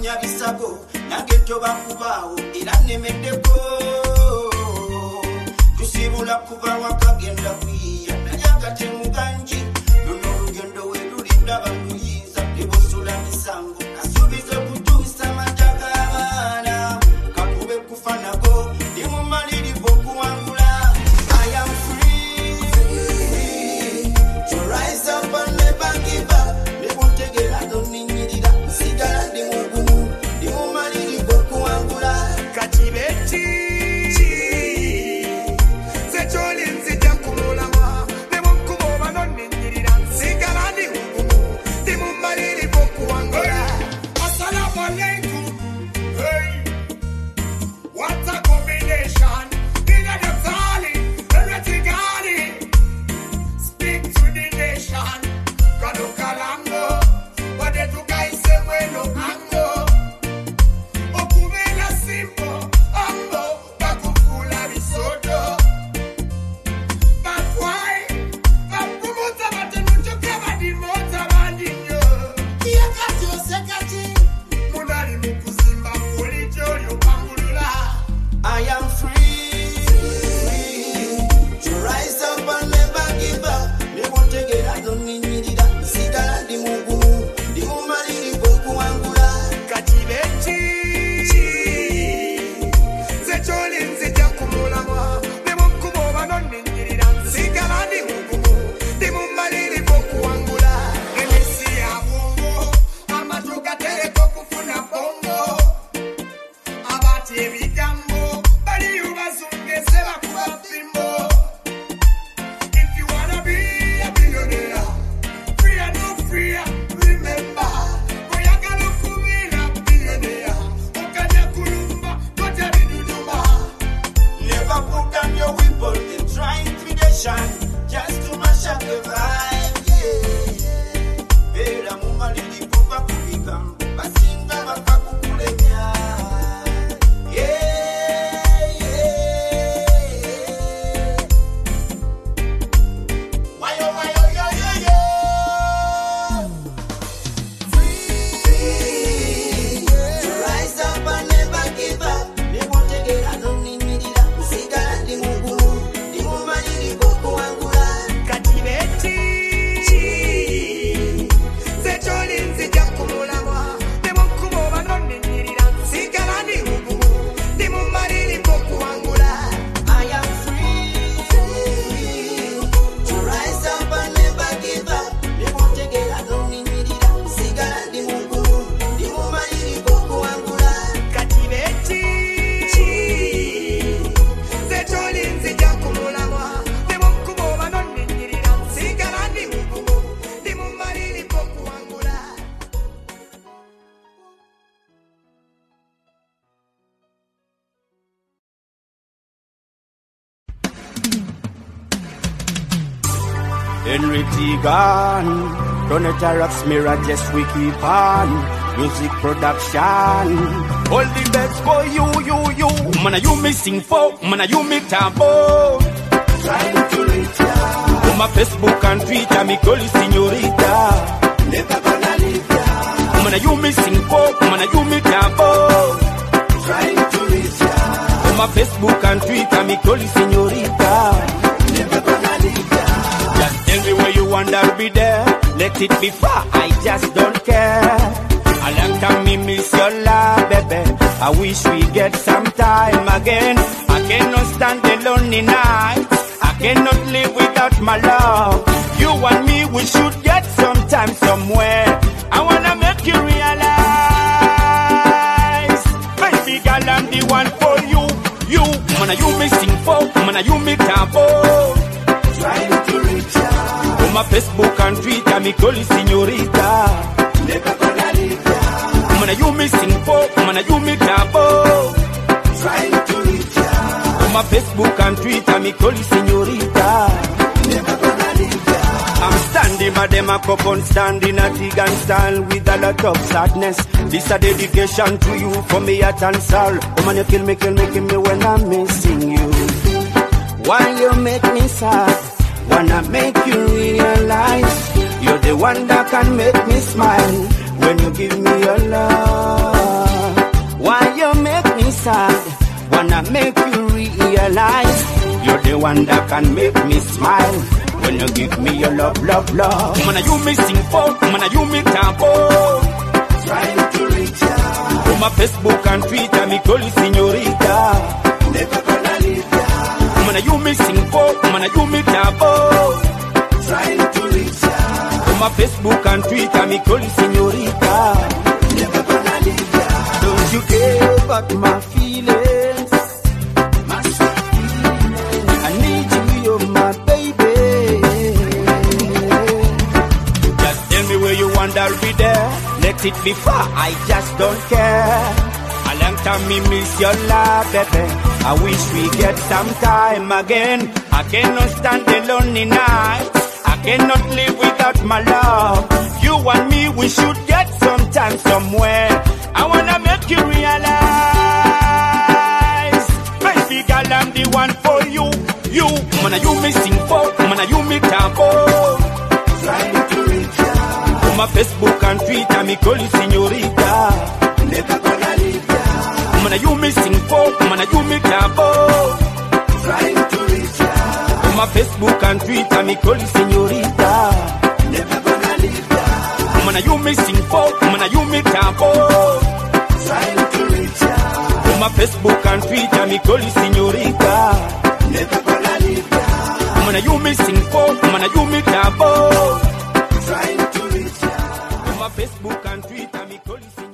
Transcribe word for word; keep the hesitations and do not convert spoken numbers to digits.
Kunya bisago nange toba kubaawo era nemeddeko tusibula kuva wakagenda kwiya nayaga temuganji luno olugendo we lulinda baluyinza nebosula misango nasubiza kutuusa mataka abaana kakube kufanako ndimumalirivu okuwangula. I am free to rise up and never give up. Nebutegera noninyirira sigala ndi mugumu ndimumalirivu okuwangula. Katibeti Henry Tegan, Donata Rocks, Mirror, just we keep on. Music production. All the best for you, you, you. Man, you me sing for, man, you me tambo. Trying to reach ya. On my Facebook and Twitter, me call you señorita. Never gonna leave ya. Man, you me sing for, man, you me tambo. Trying to reach ya. On my Facebook and Twitter, me call you señorita. Never gonna leave ya. Just tell me where you want to be there. Let it be far, I just don't care. A long time me miss your love, baby. I wish we get some time again. I cannot stand the lonely nights. I cannot live without my love. You and me, we should get some time somewhere. I wanna make you realize, baby girl, I'm the one for you. You, man, you me sing for, man, you me tambo. Trying to reach out. On my Facebook and Twitter, me call you señorita. Never gonna leave ya. Man, you me sing for, man, you me tambo. Trying to reach out. On my Facebook and Twitter, me call you señorita. Never gonna leave ya. I'm standing by them, I up on standing at Tegan style with a lot of sadness. This a dedication to you for me at Ansal. Oh man, you kill me, kill me, kill me when I'm missing you. Why you make me sad? Wanna make you realize you're the one that can make me smile when you give me your love. Why you make me sad? Wanna make you realize you're the one that can make me smile. When you give me your love, love, love. Woman, you me sing for, woman, you me tampo. Trying to reach out. On my Facebook and Twitter, me call you señorita. Never gonna leave ya. Woman, you me sing for, woman, you me tampo. Trying to reach out. On my Facebook and Twitter, me call you señorita. Never gonna leave ya. Don't you care about my feelings? My sweet feelings. I need you, you're my baby. Just tell me where you want, I'll be there. Let it be far, I just don't care. A long time me miss your love, baby. I wish we get some time again. I cannot stand the lonely nights. I cannot live without my love. You and me, we should get some time somewhere. I wanna make you realize, baby girl, I'm the one for you. You, mana you me sing for, mana you me tampo. Trying to reach out. On my Facebook and Twitter, me call you señorita. Never gonna leave ya. Mana you me sing for, mana you me tampo. Trying to reach out. On my Facebook and Twitter, me call you señorita. Never gonna leave ya. Mana you me sing for, mana you me tampo. Trying to reach out. On my Facebook and Twitter, me call you señorita. Never gonna leave ya. Mana you me sing for, mana you me tampo. Trying to reach out. On my Facebook and Twitter, me call you señorita.